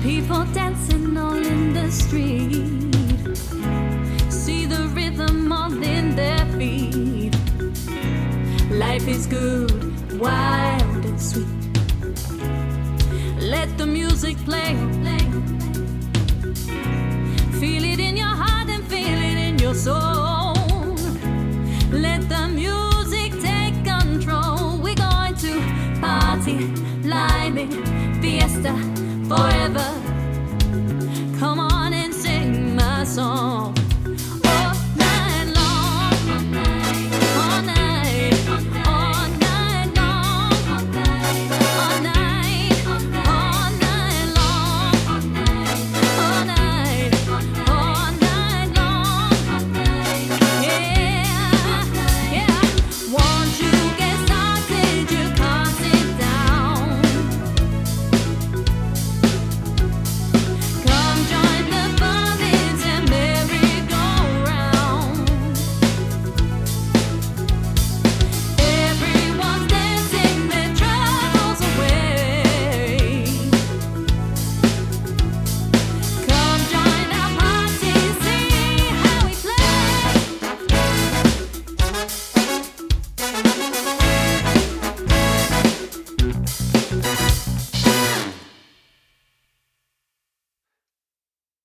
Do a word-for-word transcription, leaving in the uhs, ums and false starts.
People dancing all in the street. See the rhythm all in their feet. Life is good, wild and sweet. Let the music play. Feel it in your heart and feel it in your soul. Let the music take control. We're going to party, live it, fiesta, forever.